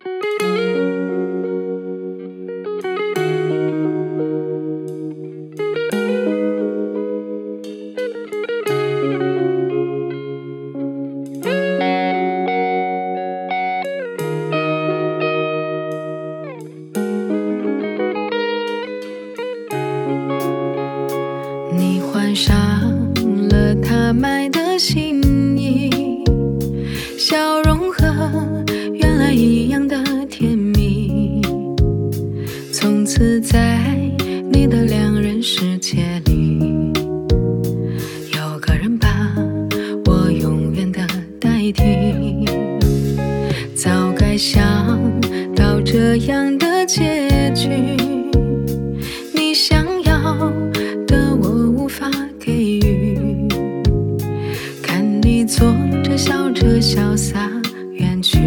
你换上了他买的新衣，笑容和原来一样的甜蜜。从此在你的两人世界里，有个人把我永远的代替。早该想到这样的结局，你想要的我无法给予，看你坐着笑着潇洒远去，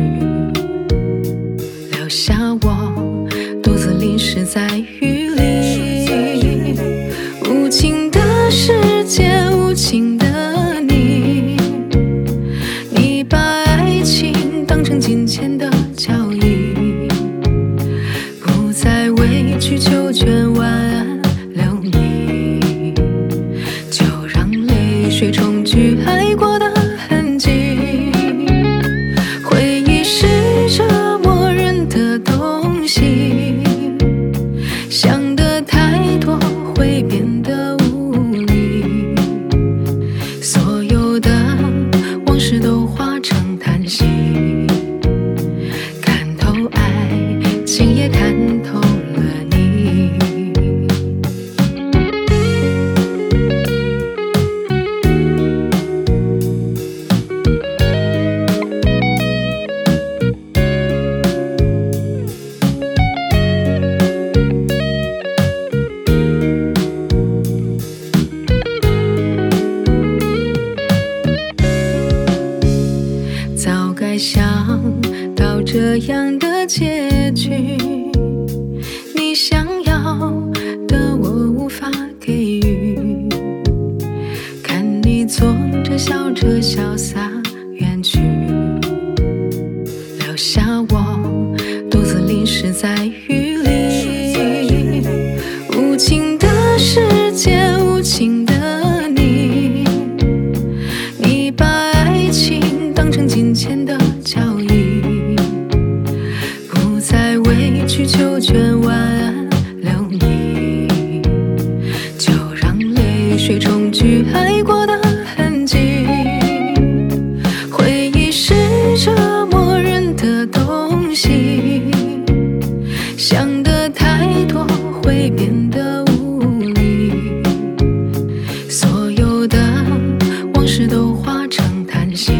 留下我独自淋湿在雨里。无情的世界，无情的你，你把爱情当成金钱的交易，不再委曲求全晚安留你，就让泪水冲去爱过的痕迹。回忆是折磨人的东西，想得太多会变得无力，所有的往事都化成叹息，看透爱情也看透了你。早该想到这样的结局，你想要的我无法给予，看你坐着笑着潇洒远去，留下我独自淋湿在雨里。无情的世界，无情的你，你把爱情当成金钱的交易，不再委曲求全晚安留你，就让泪水冲去爱过的痕迹。回忆是折磨人的东西，想得太多会变得无力，所有的往事都化成叹息，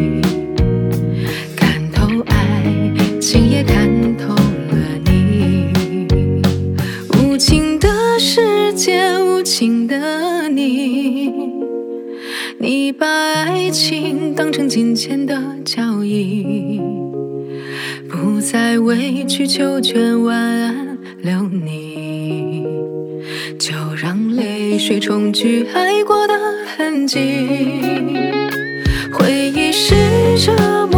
看透爱情也看透了你。无情的世界，无情的你，你把爱情当成金钱的交易，不再委曲求全晚安留你，就让泪水冲去爱过的痕迹。回忆是折磨